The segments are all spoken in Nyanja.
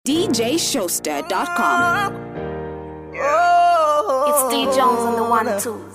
DJShowster.com. It's D Jones on the 1-2s.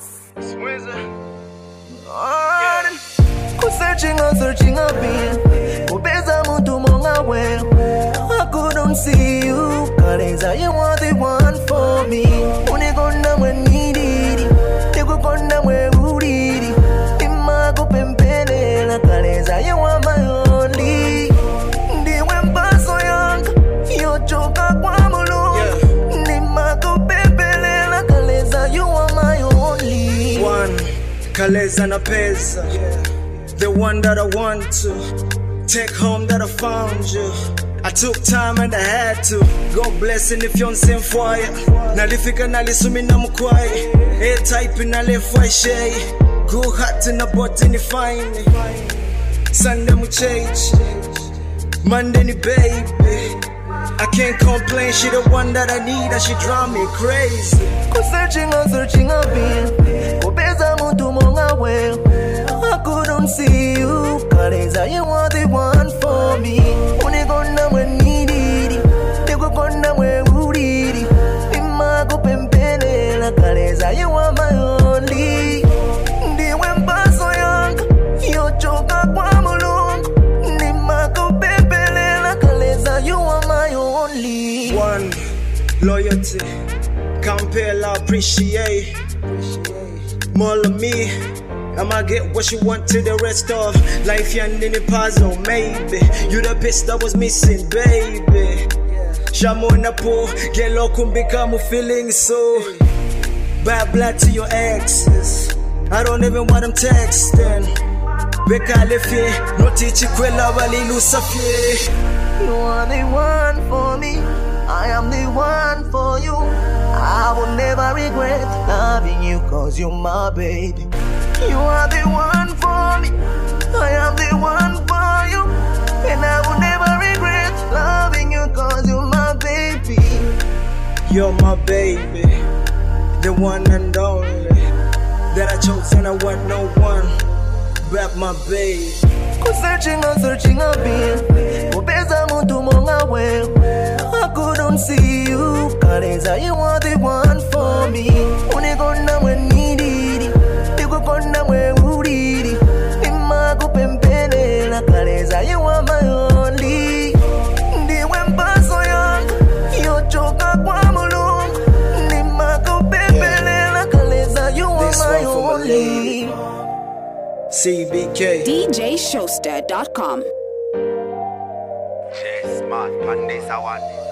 Searching I've been Ubeza muntu monga well I couldn't see you Kaleza you are the one for me Unigonda mwe nidiri Tekukonda mwe uriri Imago pempelela Kaleza you are my only Ndiwe mbaso yanga Yochoka kwa mulu Nimago pempelela Kaleza you are my only One, Kaleza na pesa The one that I want to take home, that I found you. I took time and I had to. God blessing if you're on same fire. Nalifika nalisumi na mkwai. A-type na lefwa shay. Go hot in a bottle ni fine. Sunday mu change. Monday ni baby. I can't complain, she the one that I need and she drive me crazy. Searching I've been Ubeza muntu monga well I couldn't see you Kaleza you are the one for me Unigonda mwe nidiri Tekukonda mwe uriri Imago pempelela Kaleza you are my only Ndiwe mbaso yanga Yochoka kwa mulungu Nimago pempelela Kaleza you are my only One, loyalty Compare, appreciate more of me. I'ma get what you want to the rest of life. And in the puzzle, maybe you the piece that was missing, baby. Shamo na po, get low, become feeling so bad blood to your exes. I don't even want them texting. Beka lefe, no teach kwela wali lusafie. You are the one for me. I am the one for you. I will never regret loving you cause you're my baby. You are the one for me. I am the one for you. And I will never regret loving you cause you're my baby. You're my baby, the one and only that I chose and I want no one but my baby. Searching I've been Ubeza muntu monga well I couldn't see you Kaleza you are the one for me Unigonda mwe nidiri Tekukonda mwe uriri Imago pempelela Kaleza you are my only Ndiwe mbaso yanga Yochoka kwa mulungu Nimago pempelela Kaleza you are my only CBK DJShowster.com. Smart, Pandesa one.